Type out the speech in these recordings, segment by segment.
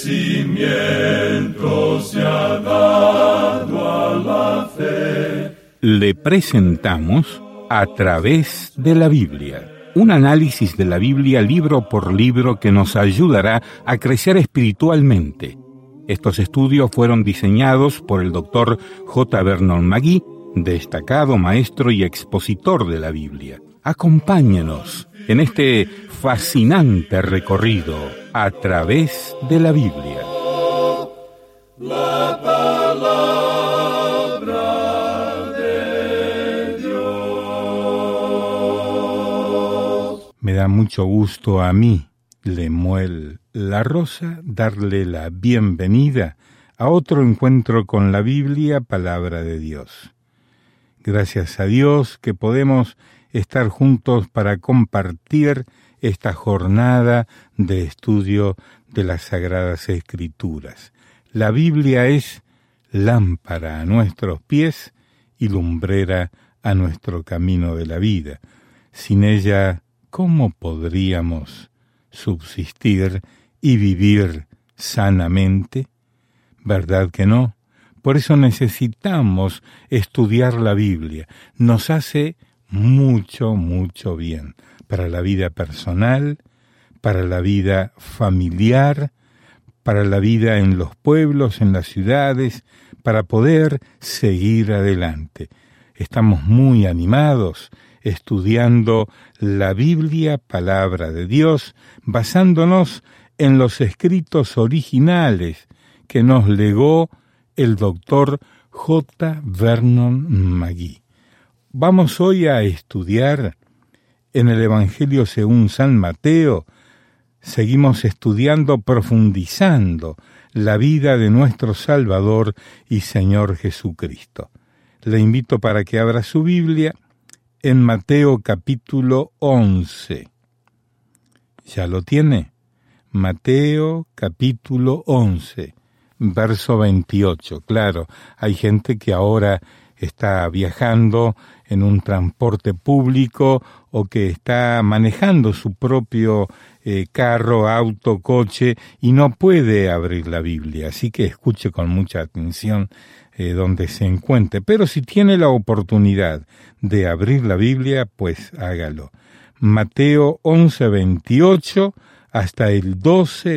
crecimiento se ha dado a la fe. Le presentamos A través de la Biblia, un análisis de la Biblia libro por libro que nos ayudará a crecer espiritualmente. Estos estudios fueron diseñados por el Dr. J. Vernon McGee, destacado maestro y expositor de la Biblia. Acompáñenos en este fascinante recorrido a través de la Biblia. La palabra de Dios. Me da mucho gusto a mí, Lemuel La Rosa, darle la bienvenida a otro encuentro con la Biblia, palabra de Dios. Gracias a Dios que podemos estar juntos para compartir esta jornada de estudio de las Sagradas Escrituras. La Biblia es lámpara a nuestros pies y lumbrera a nuestro camino de la vida. Sin ella, ¿cómo podríamos subsistir y vivir sanamente? ¿Verdad que no? Por eso necesitamos estudiar la Biblia. Nos hace mucho, mucho bien para la vida personal, para la vida familiar, para la vida en los pueblos, en las ciudades, para poder seguir adelante. Estamos muy animados estudiando la Biblia, palabra de Dios, basándonos en los escritos originales que nos legó el Dr. J. Vernon McGee. Vamos hoy a estudiar en el Evangelio según San Mateo. Seguimos estudiando, profundizando la vida de nuestro Salvador y Señor Jesucristo. Le invito para que abra su Biblia en Mateo capítulo 11. ¿Ya lo tiene? Mateo capítulo 11. Verso 28, claro, hay gente que ahora está viajando en un transporte público o que está manejando su propio carro, auto, coche y no puede abrir la Biblia, así que escuche con mucha atención donde se encuentre, pero si tiene la oportunidad de abrir la Biblia, pues hágalo. Mateo 11, 28 hasta el 12,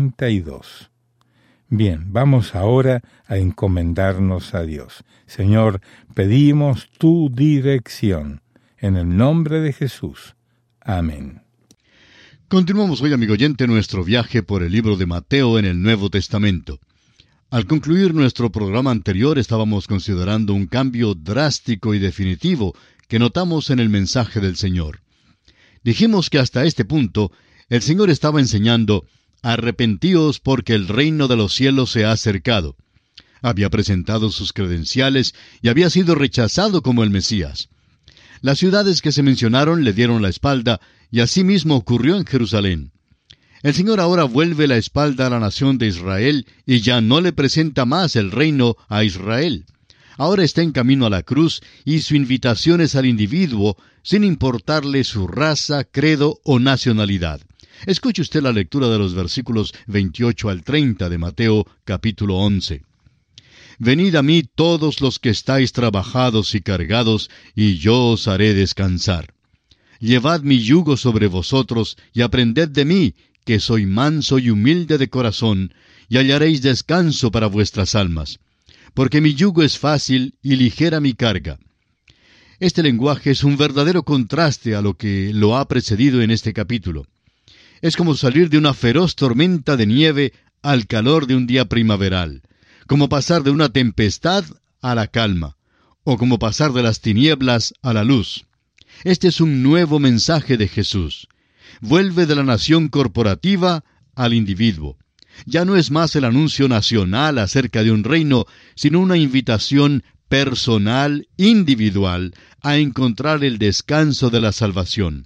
32. Bien, vamos ahora a encomendarnos a Dios. Señor, pedimos tu dirección. En el nombre de Jesús. Amén. Continuamos hoy, amigo oyente, nuestro viaje por el libro de Mateo en el Nuevo Testamento. Al concluir nuestro programa anterior, estábamos considerando un cambio drástico y definitivo que notamos en el mensaje del Señor. Dijimos que hasta este punto, el Señor estaba enseñando: arrepentíos porque el reino de los cielos se ha acercado. Había presentado sus credenciales y había sido rechazado como el Mesías. Las ciudades que se mencionaron le dieron la espalda, y así mismo ocurrió en Jerusalén. El Señor ahora vuelve la espalda a la nación de Israel y ya no le presenta más el reino a Israel. Ahora está en camino a la cruz y su invitación es al individuo, sin importarle su raza, credo o nacionalidad. Escuche usted la lectura de los versículos 28 al 30 de Mateo capítulo 11. Venid a mí todos los que estáis trabajados y cargados, y yo os haré descansar. Llevad mi yugo sobre vosotros, y aprended de mí, que soy manso y humilde de corazón, y hallaréis descanso para vuestras almas. Porque mi yugo es fácil y ligera mi carga. Este lenguaje es un verdadero contraste a lo que lo ha precedido en este capítulo. Es como salir de una feroz tormenta de nieve al calor de un día primaveral, como pasar de una tempestad a la calma, o como pasar de las tinieblas a la luz. Este es un nuevo mensaje de Jesús. Vuelve de la nación corporativa al individuo. Ya no es más el anuncio nacional acerca de un reino, sino una invitación personal, individual, a encontrar el descanso de la salvación.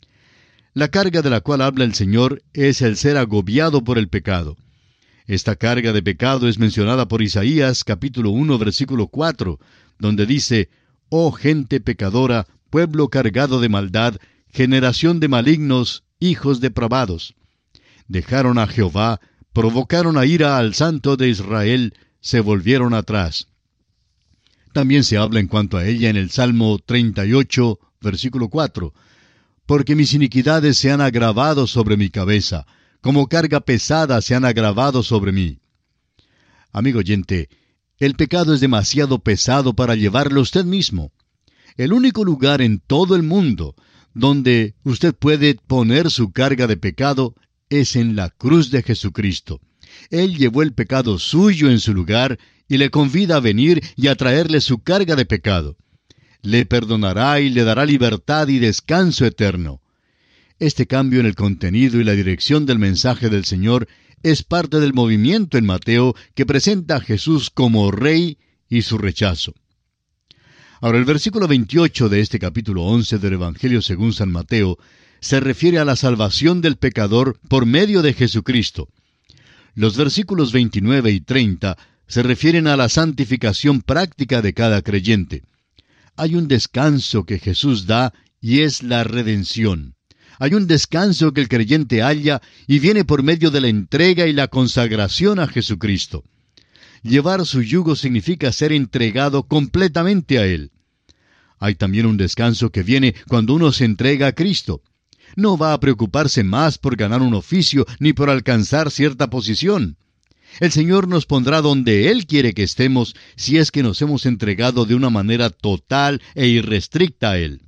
La carga de la cual habla el Señor es el ser agobiado por el pecado. Esta carga de pecado es mencionada por Isaías, capítulo 1, versículo 4, donde dice: «Oh gente pecadora, pueblo cargado de maldad, generación de malignos, hijos depravados. Dejaron a Jehová, provocaron a ira al Santo de Israel, se volvieron atrás. También se habla en cuanto a ella en el Salmo 38, versículo 4. Porque mis iniquidades se han agravado sobre mi cabeza, como carga pesada se han agravado sobre mí. Amigo oyente, el pecado es demasiado pesado para llevarlo usted mismo. El único lugar en todo el mundo donde usted puede poner su carga de pecado es en la cruz de Jesucristo. Él llevó el pecado suyo en su lugar y le convida a venir y a traerle su carga de pecado. Le perdonará y le dará libertad y descanso eterno. Este cambio en el contenido y la dirección del mensaje del Señor es parte del movimiento en Mateo que presenta a Jesús como Rey y su rechazo. Ahora, el versículo 28 de este capítulo 11 del Evangelio según San Mateo se refiere a la salvación del pecador por medio de Jesucristo. Los versículos 29 y 30 se refieren a la santificación práctica de cada creyente. Hay un descanso que Jesús da y es la redención. Hay un descanso que el creyente halla y viene por medio de la entrega y la consagración a Jesucristo. Llevar su yugo significa ser entregado completamente a Él. Hay también un descanso que viene cuando uno se entrega a Cristo. No va a preocuparse más por ganar un oficio ni por alcanzar cierta posición. El Señor nos pondrá donde Él quiere que estemos si es que nos hemos entregado de una manera total e irrestricta a Él.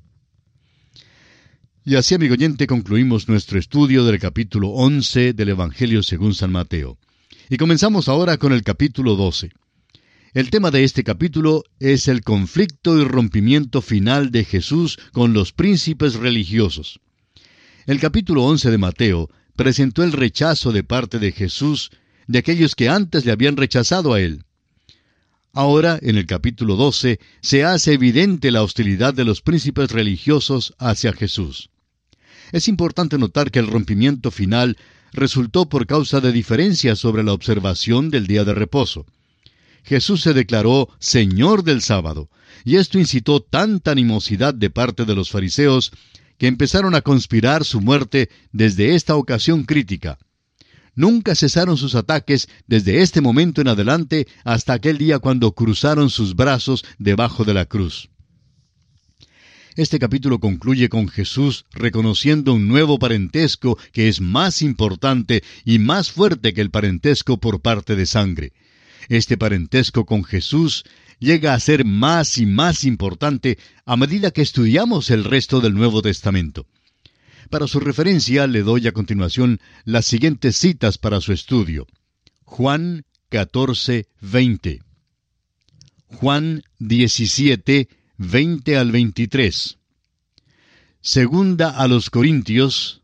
Y así, amigo oyente, concluimos nuestro estudio del capítulo 11 del Evangelio según San Mateo. Y comenzamos ahora con el capítulo 12. El tema de este capítulo es el conflicto y rompimiento final de Jesús con los príncipes religiosos. El capítulo 11 de Mateo presentó el rechazo de parte de Jesús de aquellos que antes le habían rechazado a Él. Ahora, en el capítulo 12, se hace evidente la hostilidad de los príncipes religiosos hacia Jesús. Es importante notar que el rompimiento final resultó por causa de diferencias sobre la observación del día de reposo. Jesús se declaró Señor del sábado, y esto incitó tanta animosidad de parte de los fariseos que empezaron a conspirar su muerte desde esta ocasión crítica. Nunca cesaron sus ataques desde este momento en adelante hasta aquel día cuando cruzaron sus brazos debajo de la cruz. Este capítulo concluye con Jesús reconociendo un nuevo parentesco que es más importante y más fuerte que el parentesco por parte de sangre. Este parentesco con Jesús llega a ser más y más importante a medida que estudiamos el resto del Nuevo Testamento. Para su referencia le doy a continuación las siguientes citas para su estudio. Juan 14:20. Juan 17, 20 al 23. Segunda a los Corintios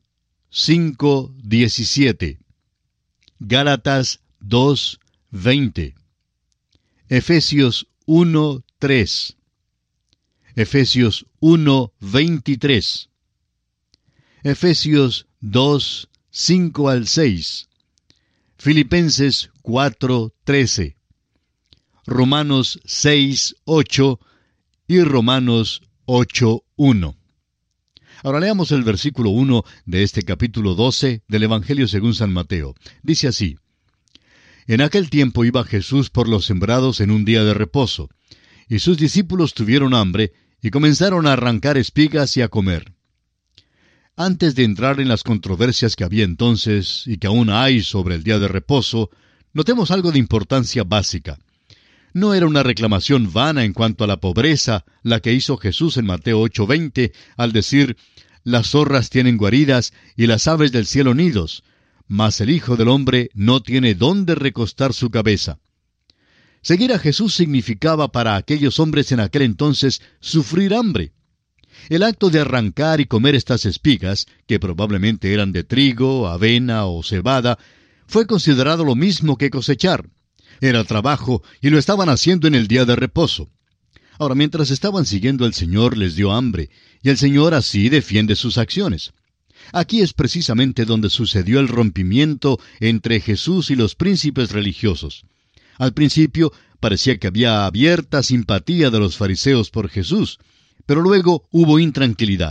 5:17. Gálatas 2:20. Efesios 1:3. Efesios 1:23. Efesios 2:5 al 6. Filipenses 4:13. Romanos 6:8 y Romanos 8:1. Ahora leamos el versículo 1 de este capítulo 12 del Evangelio según San Mateo. Dice así: En aquel tiempo iba Jesús por los sembrados en un día de reposo, y sus discípulos tuvieron hambre y comenzaron a arrancar espigas y a comer. Antes de entrar en las controversias que había entonces y que aún hay sobre el día de reposo, notemos algo de importancia básica. No era una reclamación vana en cuanto a la pobreza la que hizo Jesús en Mateo 8:20 al decir: las zorras tienen guaridas y las aves del cielo nidos, mas el Hijo del Hombre no tiene dónde recostar su cabeza. Seguir a Jesús significaba para aquellos hombres en aquel entonces sufrir hambre. El acto de arrancar y comer estas espigas, que probablemente eran de trigo, avena o cebada, fue considerado lo mismo que cosechar. Era trabajo y lo estaban haciendo en el día de reposo. Ahora, mientras estaban siguiendo al Señor, les dio hambre, y el Señor así defiende sus acciones. Aquí es precisamente donde sucedió el rompimiento entre Jesús y los príncipes religiosos. Al principio parecía que había abierta simpatía de los fariseos por Jesús, pero luego hubo intranquilidad.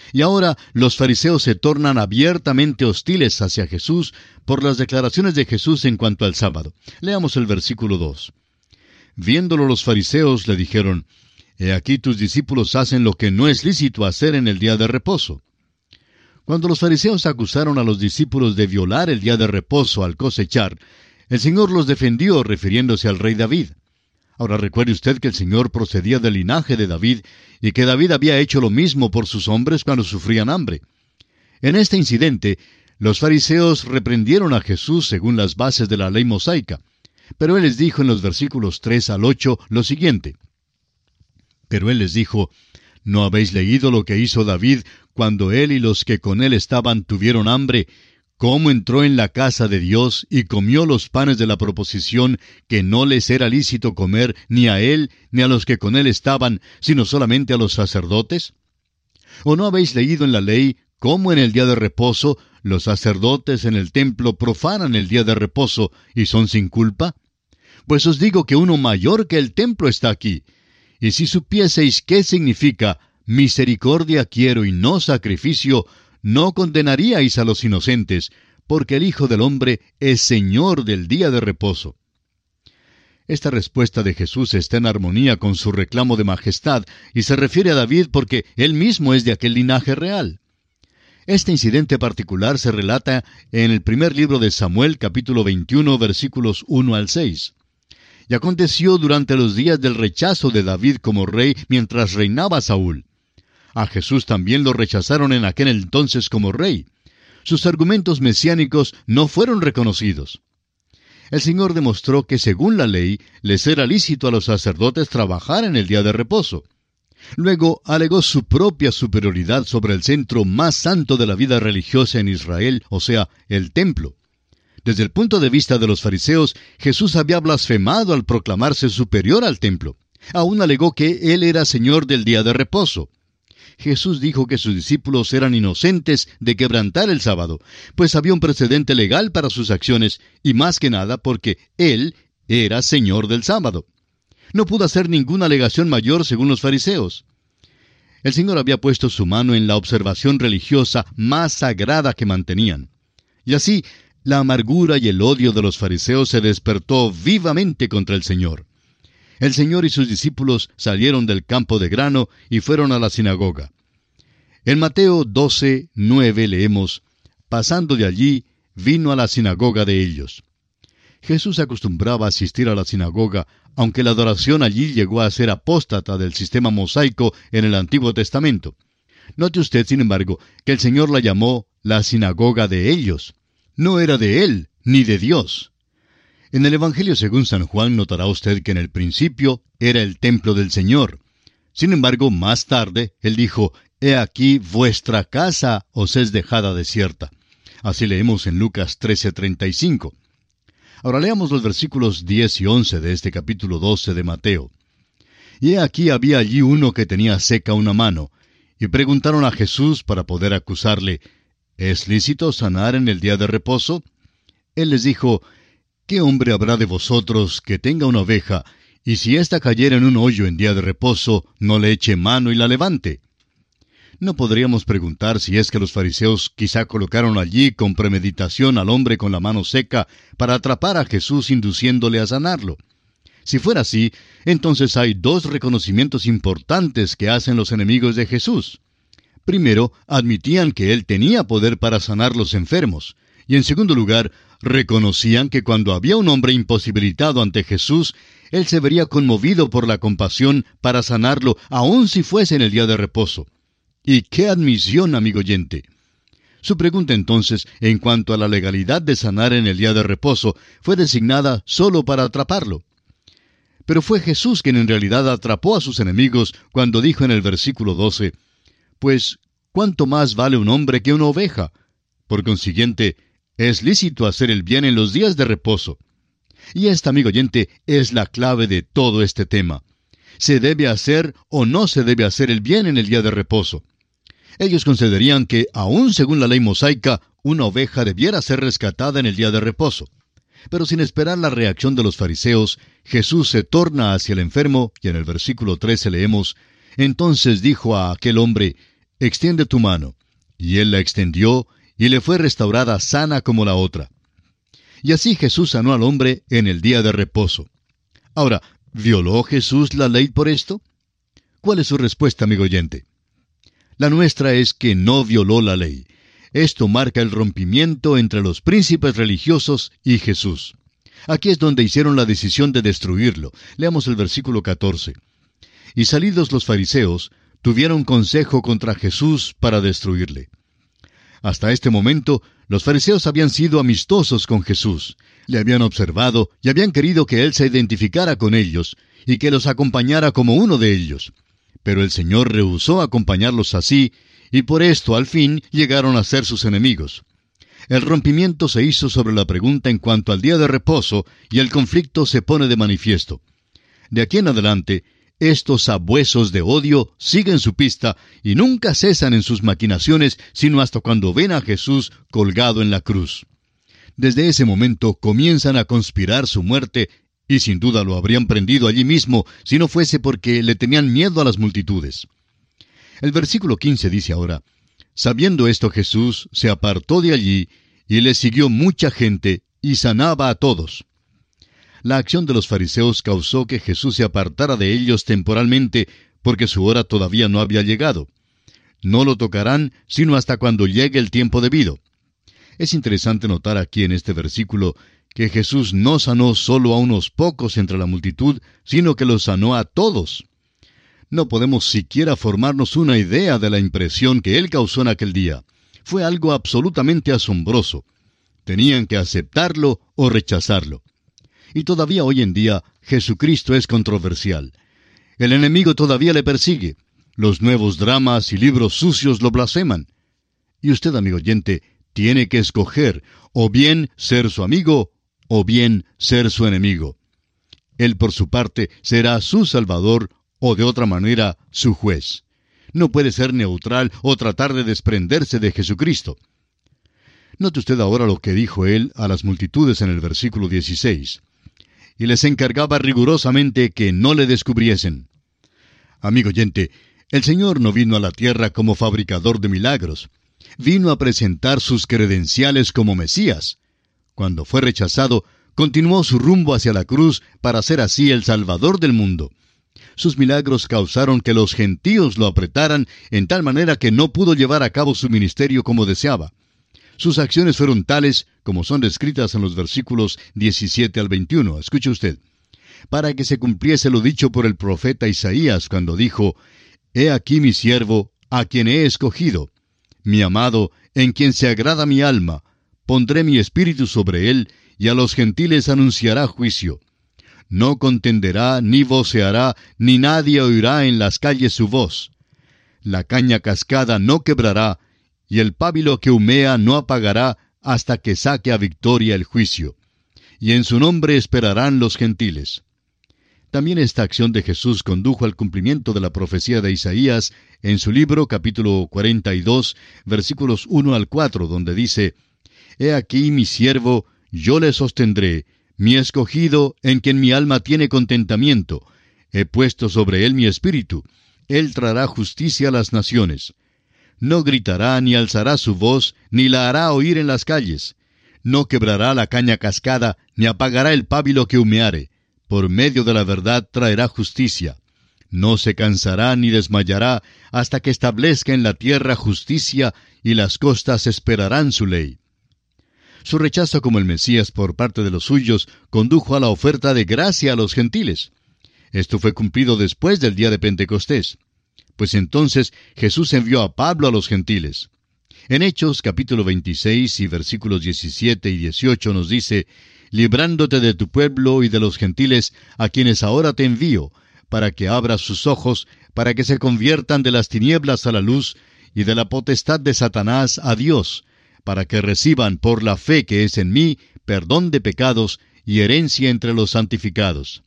Y ahora los fariseos se tornan abiertamente hostiles hacia Jesús por las declaraciones de Jesús en cuanto al sábado. Leamos el versículo 2. Viéndolo los fariseos le dijeron: He aquí tus discípulos hacen lo que no es lícito hacer en el día de reposo. Cuando los fariseos acusaron a los discípulos de violar el día de reposo al cosechar, el Señor los defendió refiriéndose al rey David. Ahora recuerde usted que el Señor procedía del linaje de David y que David había hecho lo mismo por sus hombres cuando sufrían hambre. En este incidente, los fariseos reprendieron a Jesús según las bases de la ley mosaica, pero Él les dijo en los versículos 3 al 8 lo siguiente. Pero Él les dijo: ¿No habéis leído lo que hizo David cuando él y los que con él estaban tuvieron hambre? ¿Cómo entró en la casa de Dios y comió los panes de la proposición que no les era lícito comer ni a él ni a los que con él estaban, sino solamente a los sacerdotes? ¿O no habéis leído en la ley cómo en el día de reposo los sacerdotes en el templo profanan el día de reposo y son sin culpa? Pues os digo que uno mayor que el templo está aquí. Y si supieseis qué significa misericordia quiero y no sacrificio, no condenaríais a los inocentes, porque el Hijo del Hombre es Señor del día de reposo. Esta respuesta de Jesús está en armonía con su reclamo de majestad y se refiere a David porque él mismo es de aquel linaje real. Este incidente particular se relata en el primer libro de Samuel, capítulo 21, versículos 1 al 6. Y aconteció durante los días del rechazo de David como rey mientras reinaba Saúl. A Jesús también lo rechazaron en aquel entonces como rey. Sus argumentos mesiánicos no fueron reconocidos. El Señor demostró que según la ley les era lícito a los sacerdotes trabajar en el día de reposo. Luego alegó su propia superioridad sobre el centro más santo de la vida religiosa en Israel, o sea, el templo. Desde el punto de vista de los fariseos, Jesús había blasfemado al proclamarse superior al templo. Aún alegó que Él era Señor del día de reposo. Jesús dijo que sus discípulos eran inocentes de quebrantar el sábado, pues había un precedente legal para sus acciones, y más que nada porque Él era Señor del sábado. No pudo hacer ninguna alegación mayor según los fariseos. El Señor había puesto su mano en la observación religiosa más sagrada que mantenían. Y así, la amargura y el odio de los fariseos se despertó vivamente contra el Señor. El Señor y sus discípulos salieron del campo de grano y fueron a la sinagoga. En Mateo 12:9 leemos: Pasando de allí, vino a la sinagoga de ellos. Jesús acostumbraba a asistir a la sinagoga, aunque la adoración allí llegó a ser apóstata del sistema mosaico en el Antiguo Testamento. Note usted, sin embargo, que el Señor la llamó la sinagoga de ellos. No era de Él, ni de Dios. En el Evangelio según San Juan notará usted que en el principio era el templo del Señor. Sin embargo, más tarde, Él dijo: He aquí vuestra casa os es dejada desierta. Así leemos en Lucas 13:35. Ahora leamos los versículos 10 y 11 de este capítulo 12 de Mateo. Y he aquí había allí uno que tenía seca una mano, y preguntaron a Jesús para poder acusarle: ¿Es lícito sanar en el día de reposo? Él les dijo: ¿Qué hombre habrá de vosotros que tenga una oveja, y si ésta cayera en un hoyo en día de reposo, no le eche mano y la levante? No podríamos preguntar si es que los fariseos quizá colocaron allí con premeditación al hombre con la mano seca para atrapar a Jesús induciéndole a sanarlo. Si fuera así, entonces hay dos reconocimientos importantes que hacen los enemigos de Jesús. Primero, admitían que Él tenía poder para sanar los enfermos. Y en segundo lugar, reconocían que cuando había un hombre imposibilitado ante Jesús, Él se vería conmovido por la compasión para sanarlo, aun si fuese en el día de reposo. ¡Y qué admisión, amigo oyente! Su pregunta entonces, en cuanto a la legalidad de sanar en el día de reposo, fue designada solo para atraparlo. Pero fue Jesús quien en realidad atrapó a sus enemigos cuando dijo en el versículo 12, «Pues, ¿cuánto más vale un hombre que una oveja? Por consiguiente, es lícito hacer el bien en los días de reposo». Y esta, amigo oyente, es la clave de todo este tema. ¿Se debe hacer o no se debe hacer el bien en el día de reposo? Ellos considerarían que, aun según la ley mosaica, una oveja debiera ser rescatada en el día de reposo. Pero sin esperar la reacción de los fariseos, Jesús se torna hacia el enfermo, y en el versículo 13 leemos, «Entonces dijo a aquel hombre, extiende tu mano. Y él la extendió, y le fue restaurada sana como la otra. Y así Jesús sanó al hombre en el día de reposo. Ahora, ¿violó Jesús la ley por esto? ¿Cuál es su respuesta, amigo oyente? La nuestra es que no violó la ley. Esto marca el rompimiento entre los príncipes religiosos y Jesús. Aquí es donde hicieron la decisión de destruirlo. Leamos el versículo 14. Y salidos los fariseos, tuvieron consejo contra Jesús para destruirle. Hasta este momento, los fariseos habían sido amistosos con Jesús. Le habían observado y habían querido que él se identificara con ellos y que los acompañara como uno de ellos. Pero el Señor rehusó acompañarlos así, y por esto al fin llegaron a ser sus enemigos. El rompimiento se hizo sobre la pregunta en cuanto al día de reposo, y el conflicto se pone de manifiesto. De aquí en adelante, estos sabuesos de odio siguen su pista y nunca cesan en sus maquinaciones, sino hasta cuando ven a Jesús colgado en la cruz. Desde ese momento comienzan a conspirar su muerte, y sin duda lo habrían prendido allí mismo si no fuese porque le tenían miedo a las multitudes. El versículo 15 dice ahora: sabiendo esto Jesús se apartó de allí, y le siguió mucha gente, y sanaba a todos. La acción de los fariseos causó que Jesús se apartara de ellos temporalmente, porque su hora todavía no había llegado. No lo tocarán sino hasta cuando llegue el tiempo debido. Es interesante notar aquí en este versículo que Jesús no sanó solo a unos pocos entre la multitud, sino que los sanó a todos. No podemos siquiera formarnos una idea de la impresión que él causó en aquel día. Fue algo absolutamente asombroso. Tenían que aceptarlo o rechazarlo. Y todavía hoy en día Jesucristo es controversial. El enemigo todavía le persigue. Los nuevos dramas y libros sucios lo blasfeman. Y usted, amigo oyente, tiene que escoger o bien ser su amigo o bien ser su enemigo. Él, por su parte, será su Salvador o de otra manera su juez. No puede ser neutral o tratar de desprenderse de Jesucristo. Note usted ahora lo que dijo él a las multitudes en el versículo 16. Y les encargaba rigurosamente que no le descubriesen. Amigo oyente, el Señor no vino a la tierra como fabricador de milagros. Vino a presentar sus credenciales como Mesías. Cuando fue rechazado, continuó su rumbo hacia la cruz para ser así el Salvador del mundo. Sus milagros causaron que los gentíos lo apretaran en tal manera que no pudo llevar a cabo su ministerio como deseaba. Sus acciones fueron tales como son descritas en los versículos 17 al 21. Escuche usted. Para que se cumpliese lo dicho por el profeta Isaías cuando dijo: He aquí mi siervo, a quien he escogido, mi amado, en quien se agrada mi alma. Pondré mi espíritu sobre él, y a los gentiles anunciará juicio. No contenderá, ni voceará, ni nadie oirá en las calles su voz. La caña cascada no quebrará, y el pábilo que humea no apagará, hasta que saque a victoria el juicio. Y en su nombre esperarán los gentiles. También esta acción de Jesús condujo al cumplimiento de la profecía de Isaías en su libro, capítulo 42, versículos 1 al 4, donde dice: He aquí mi siervo, yo le sostendré, mi escogido, en quien mi alma tiene contentamiento. He puesto sobre él mi espíritu. Él traerá justicia a las naciones. No gritará ni alzará su voz, ni la hará oír en las calles. No quebrará la caña cascada, ni apagará el pábilo que humeare. Por medio de la verdad traerá justicia. No se cansará ni desmayará, hasta que establezca en la tierra justicia, y las costas esperarán su ley. Su rechazo como el Mesías por parte de los suyos condujo a la oferta de gracia a los gentiles. Esto fue cumplido después del día de Pentecostés. Pues entonces Jesús envió a Pablo a los gentiles. En Hechos capítulo 26 y versículos 17 y 18 nos dice: librándote de tu pueblo y de los gentiles, a quienes ahora te envío, para que abras sus ojos, para que se conviertan de las tinieblas a la luz, y de la potestad de Satanás a Dios, para que reciban por la fe que es en mí perdón de pecados y herencia entre los santificados.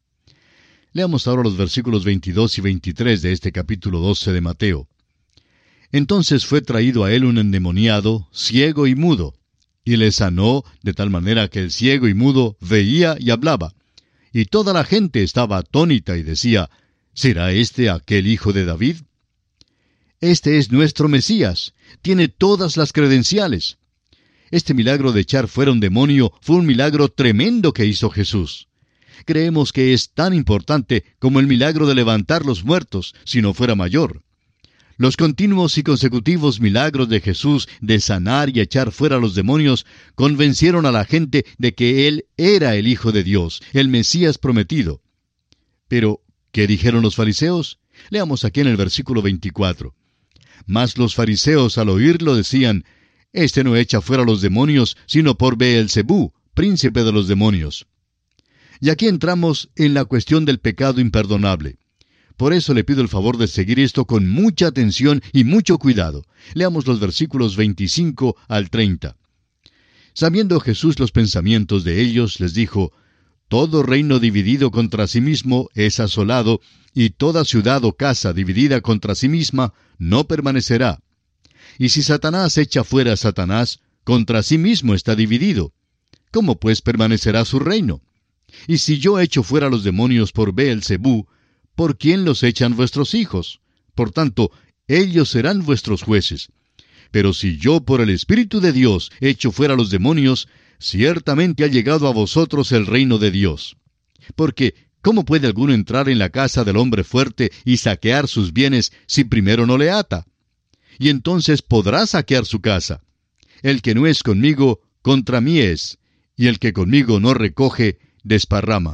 Leamos ahora los versículos 22 y 23 de este capítulo 12 de Mateo. Entonces fue traído a él un endemoniado, ciego y mudo, y le sanó de tal manera que el ciego y mudo veía y hablaba. Y toda la gente estaba atónita y decía: ¿será este aquel hijo de David? Este es nuestro Mesías. Tiene todas las credenciales. Este milagro de echar fuera un demonio fue un milagro tremendo que hizo Jesús. Creemos que es tan importante como el milagro de levantar los muertos, si no fuera mayor. Los continuos y consecutivos milagros de Jesús de sanar y echar fuera los demonios convencieron a la gente de que Él era el Hijo de Dios, el Mesías prometido. Pero, ¿qué dijeron los fariseos? Leamos aquí en el versículo 24. Mas los fariseos al oírlo decían, «Este no echa fuera los demonios, sino por Beelzebú, príncipe de los demonios». Y aquí entramos en la cuestión del pecado imperdonable. Por eso le pido el favor de seguir esto con mucha atención y mucho cuidado. Leamos los versículos 25 al 30. Sabiendo Jesús los pensamientos de ellos, les dijo, «Todo reino dividido contra sí mismo es asolado, y toda ciudad o casa dividida contra sí misma no permanecerá. Y si Satanás echa fuera a Satanás, contra sí mismo está dividido. ¿Cómo pues permanecerá su reino? Y si yo echo fuera los demonios por Beelzebú, ¿por quién los echan vuestros hijos? Por tanto, ellos serán vuestros jueces. Pero si yo por el Espíritu de Dios echo fuera los demonios, ciertamente ha llegado a vosotros el reino de Dios. Porque, ¿cómo puede alguno entrar en la casa del hombre fuerte y saquear sus bienes si primero no le ata? Y entonces podrá saquear su casa. El que no es conmigo, contra mí es, y el que conmigo no recoge, desparrama».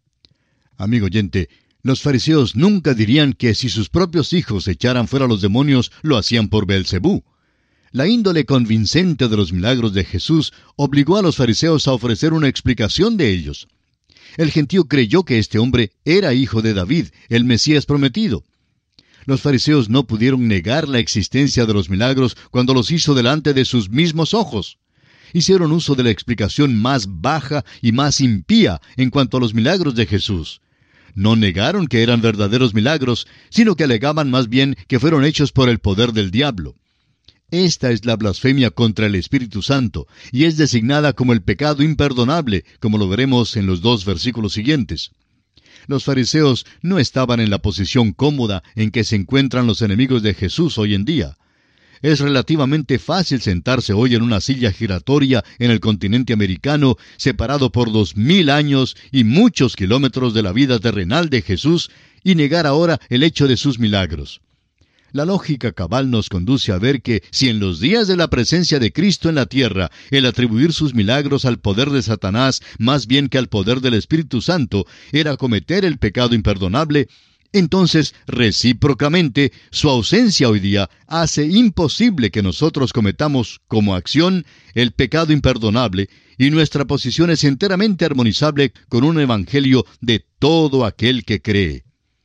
Amigo oyente, los fariseos nunca dirían que si sus propios hijos echaran fuera los demonios, lo hacían por Beelzebú. La índole convincente de los milagros de Jesús obligó a los fariseos a ofrecer una explicación de ellos. El gentío creyó que este hombre era hijo de David, el Mesías prometido. Los fariseos no pudieron negar la existencia de los milagros cuando los hizo delante de sus mismos ojos. Hicieron uso de la explicación más baja y más impía en cuanto a los milagros de Jesús. No negaron que eran verdaderos milagros, sino que alegaban más bien que fueron hechos por el poder del diablo. Esta es la blasfemia contra el Espíritu Santo, y es designada como el pecado imperdonable, como lo veremos en los 2 versículos siguientes. Los fariseos no estaban en la posición cómoda en que se encuentran los enemigos de Jesús hoy en día. Es relativamente fácil sentarse hoy en una silla giratoria en el continente americano, separado por 2000 años y muchos kilómetros de la vida terrenal de Jesús, y negar ahora el hecho de sus milagros. La lógica cabal nos conduce a ver que si en los días de la presencia de Cristo en la tierra, el atribuir sus milagros al poder de Satanás más bien que al poder del Espíritu Santo era cometer el pecado imperdonable, entonces, recíprocamente, su ausencia hoy día hace imposible que nosotros cometamos como acción el pecado imperdonable, y nuestra posición es enteramente armonizable con un evangelio de todo aquel que cree.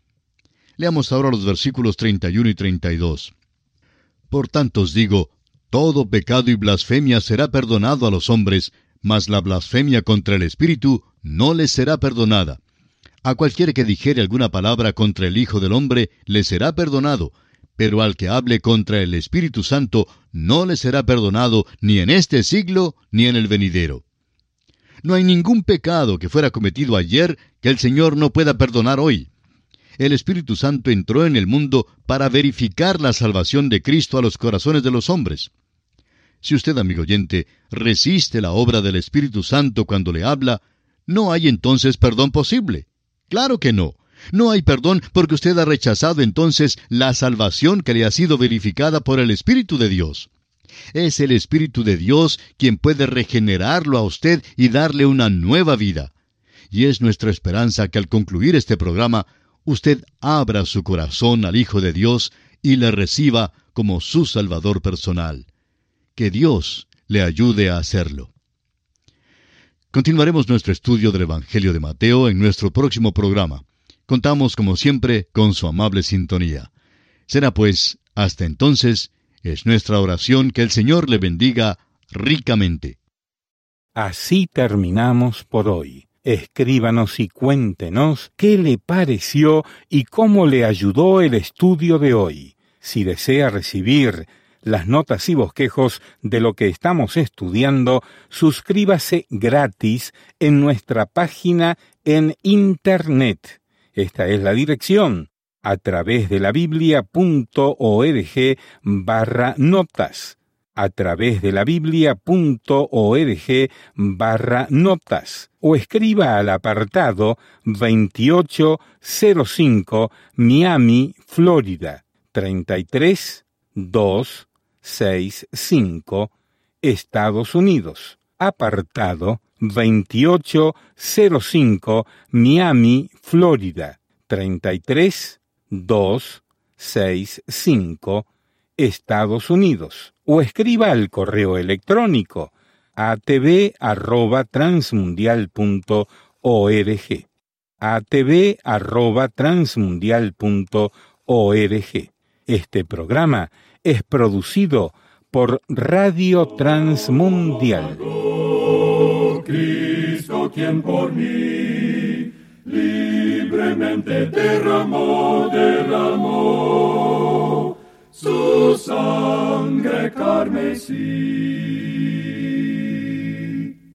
Leamos ahora los versículos 31 y 32. «Por tanto os digo, todo pecado y blasfemia será perdonado a los hombres, mas la blasfemia contra el Espíritu no les será perdonada. A cualquiera que dijere alguna palabra contra el Hijo del Hombre, le será perdonado, pero al que hable contra el Espíritu Santo, no le será perdonado ni en este siglo ni en el venidero». No hay ningún pecado que fuera cometido ayer que el Señor no pueda perdonar hoy. El Espíritu Santo entró en el mundo para verificar la salvación de Cristo a los corazones de los hombres. Si usted, amigo oyente, resiste la obra del Espíritu Santo cuando le habla, ¿no hay entonces perdón posible? Claro que no. No hay perdón porque usted ha rechazado entonces la salvación que le ha sido verificada por el Espíritu de Dios. Es el Espíritu de Dios quien puede regenerarlo a usted y darle una nueva vida. Y es nuestra esperanza que al concluir este programa, usted abra su corazón al Hijo de Dios y le reciba como su Salvador personal. Que Dios le ayude a hacerlo. Continuaremos nuestro estudio del Evangelio de Mateo en nuestro próximo programa. Contamos, como siempre, con su amable sintonía. Será pues, hasta entonces, es nuestra oración que el Señor le bendiga ricamente. Así terminamos por hoy. Escríbanos y cuéntenos qué le pareció y cómo le ayudó el estudio de hoy. Si desea recibir las notas y bosquejos de lo que estamos estudiando, suscríbase gratis en nuestra página en Internet. Esta es la dirección: a través de la biblia.org/notas, a través de la biblia.org/notas, o escriba al apartado 2805 Miami, Florida, 33265, Estados Unidos. Apartado 2805 Miami, Florida, 33265, Estados Unidos. O escriba al correo electrónico atv@transmundial.org, atv@transmundial.org. Este programa es producido por Radio Transmundial. Cristo, quien por mí libremente derramó su sangre carmesí.